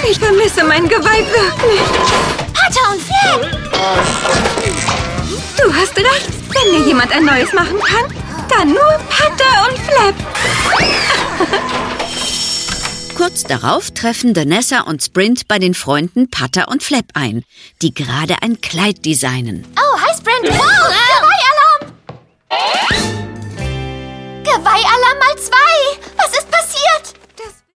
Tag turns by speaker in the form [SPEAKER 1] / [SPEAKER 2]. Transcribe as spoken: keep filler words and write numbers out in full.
[SPEAKER 1] Ich vermisse mein Geweih wirklich.
[SPEAKER 2] Patter und Flap!
[SPEAKER 1] Du hast recht. Wenn mir jemand ein neues machen kann, dann nur Patter und Flap.
[SPEAKER 3] Kurz darauf treffen Danessa und Sprint bei den Freunden Patter und Flap ein, die gerade ein Kleid designen.
[SPEAKER 2] Oh, hi Sprint!